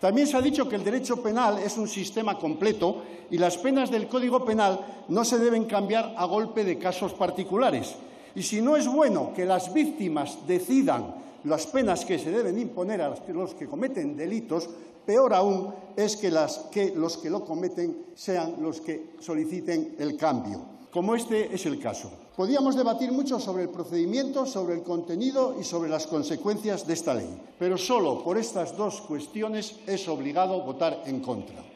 También se ha dicho que el derecho penal es un sistema completo y las penas del Código Penal no se deben cambiar a golpe de casos particulares. Y si no es bueno que las víctimas decidan las penas que se deben imponer a los que cometen delitos, peor aún es que los que lo cometen sean los que soliciten el cambio, como este es el caso. Podíamos debatir mucho sobre el procedimiento, sobre el contenido y sobre las consecuencias de esta ley, pero solo por estas dos cuestiones es obligado votar en contra.